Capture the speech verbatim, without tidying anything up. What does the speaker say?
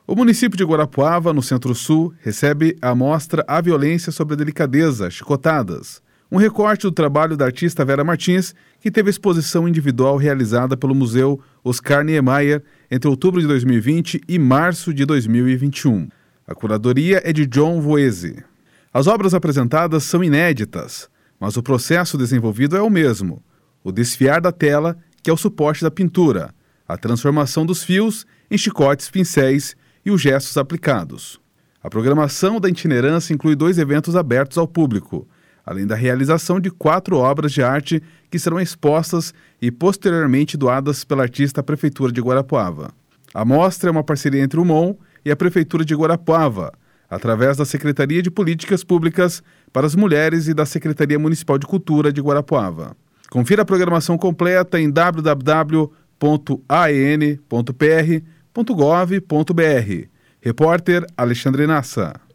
O município de Guarapuava, no Centro-Sul, recebe a mostra A Violência sobre a Delicadeza, Chicotadas. Um recorte do trabalho da artista Vera Martins, que teve exposição individual realizada pelo Museu Oscar Niemeyer entre outubro de dois mil e vinte e março de dois mil e vinte e um. A curadoria é de John Voese. As obras apresentadas são inéditas, mas o processo desenvolvido é o mesmo. O desfiar da tela, que é o suporte da pintura, a transformação dos fios em chicotes, pincéis e os gestos aplicados. A programação da itinerância inclui dois eventos abertos ao público, além da realização de quatro obras de arte que serão expostas e posteriormente doadas pela artista à Prefeitura de Guarapuava. A mostra é uma parceria entre o M O M e a Prefeitura de Guarapuava, através da Secretaria de Políticas Públicas para as Mulheres e da Secretaria Municipal de Cultura de Guarapuava. Confira a programação completa em w w w ponto a e n ponto p r ponto gov ponto b r. Repórter Alexandre Nassa.